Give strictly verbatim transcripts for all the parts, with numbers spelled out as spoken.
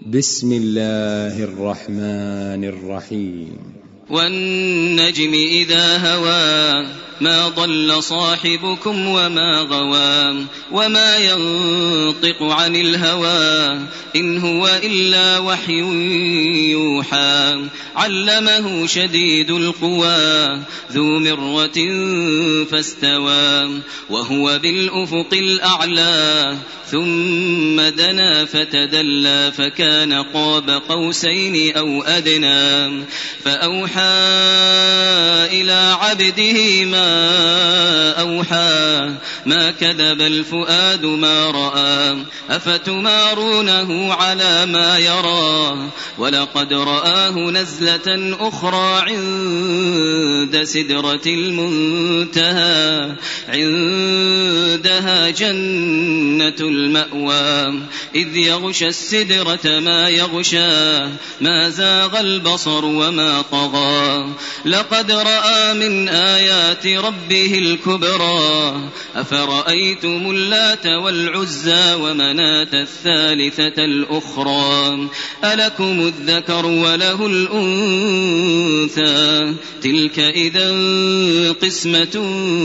بسم الله الرحمن الرحيم. والنجم إذا هوى ما ضل صاحبكم وما غوى وما ينطق عن الهوى إن هو إلا وحي يوحى علمه شديد القوى ذو مرة فاستوى وهو بالأفق الأعلى ثم دنا فتدلى فكان قاب قوسين أو أدنى فأوحى إلى عبده ما أوحى ما كذب الفؤاد ما رأى أفتمارونه على ما يرى ولقد رآه نزلة أخرى عند سدرة المنتهى عندها جنة المأوى إذ يغشى السدرة ما يغشى ما زاغ البصر وما طغى لقد رأى من آيات ربه الكبرى أفرأيتم اللات والعزى ومناة الثالثة الأخرى ألكم الذكر وله الأنثى تلك إذا قسمة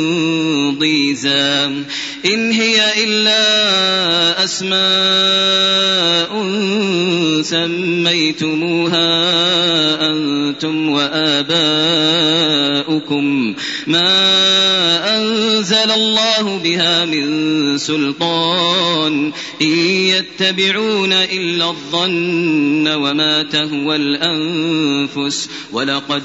ضيزى إن هي إلا أسماء سميتموها أنتم وآباؤكم ما أنزل الله بها من سلطان إن يتبعون إلا الظن وما تهوى الأنفس ولقد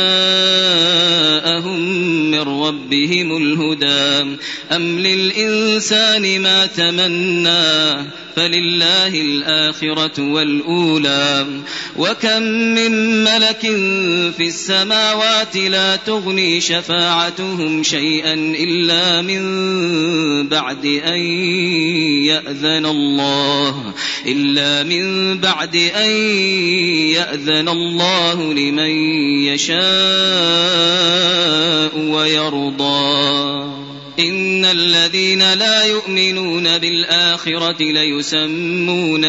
جاءهم من ربهم الهدى أم للإنسان ما تمنى فلله الآخرة والأولى وكم من ملك في السماوات لا تغني شفاعتهم شيئا إلا من بعد أن يأذن الله إلا من بعد أن يأذن الله لمن يشاء ويرضى إن الذين لا يؤمنون بالآخرة ليسمون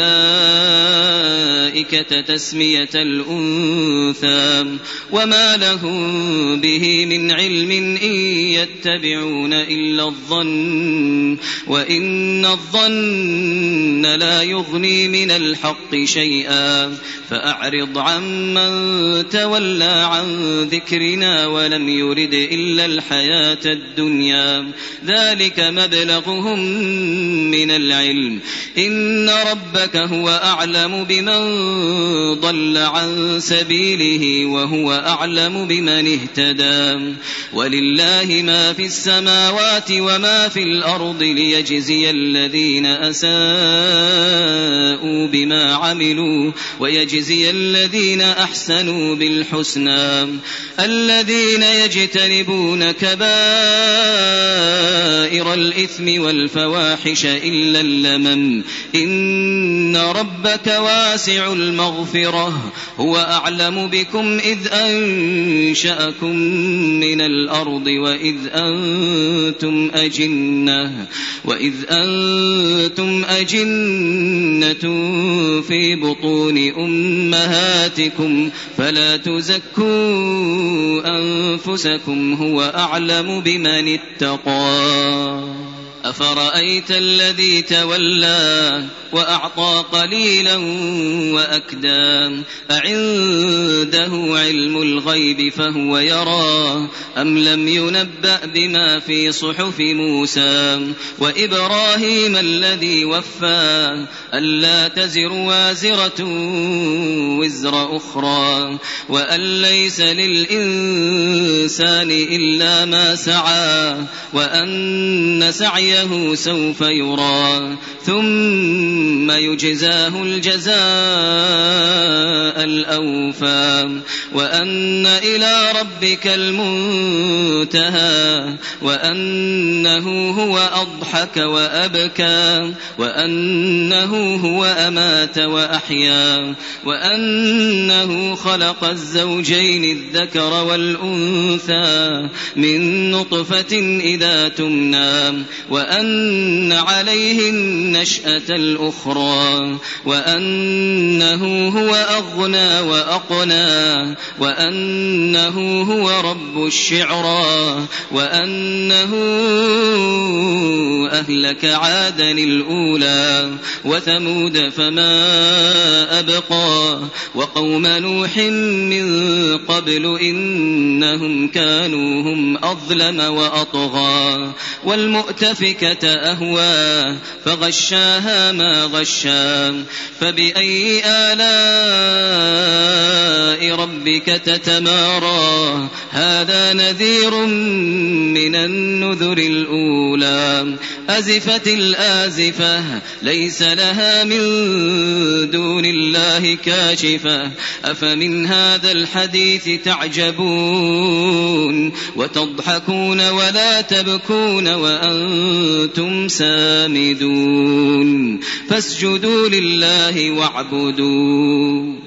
الملائكة تسمية الأنثى وما لهم به من علم إن يتبعون إلا الظن وإن الظن لا يغني من الحق شيئا فأعرض عمن تولى عن ذكرنا ولم يرد إلا الحياة الدنيا ذلك مبلغهم من العلم إن ربك هو أعلم بمن ضل عن سبيله وهو أعلم بمن اهتدى ولله ما في السماوات وما في الأرض ليجزي الذين أساءوا بما عملوا ويجزي الذين أحسنوا بالحسنى الذين يجتنبون كبائر الإثم والفواحش إلا اللمم إن ربك واسع المغفرة هو أعلم بكم إذ أنشأكم من الأرض وإذ أنتم أجنة وإذ أنتم أجنة في بطون أمهاتكم فلا تزكوا أنفسكم هو أعلم بمن اتقى أفرأيت الذي تولى وأعطى قليلا وأكدى أعنده علم الغيب فهو يرى أم لم ينبأ بما في صحف موسى وإبراهيم الذي وفى ألا تزر وازرة وزر أخرى وأن ليس للإنسان إلا ما سعى وأن سعيه سوف يرى ثم يجزاه الجزاء الأوفى وأن إلى ربك المنتهى وأنه هو أضحك وأبكى وأنه هو أمات وأحيا وأنه خلق الزوجين الذكر والأنثى من نطفة إذا تمنى وأن عليه النشأة الأخرى الأخرى وأنه هو أغنى وأقنى وأنه هو رب الشعرى وأنه أهلك عادا الأولى وثمود فما أبقى وقوم نوح من قبل إنهم كانوا هم أظلم وأطغى والمؤتفكة أهوى فغشاها ما غشا فبأي آلاء ربك تتمارى هذا نذير من النذر الأولى أزفت الآزفة ليس لها من دون الله كاشفة أفمن هذا الحديث تعجبون وتضحكون ولا تبكون وأنتم سامدون فاسجدوا لله واعبدوا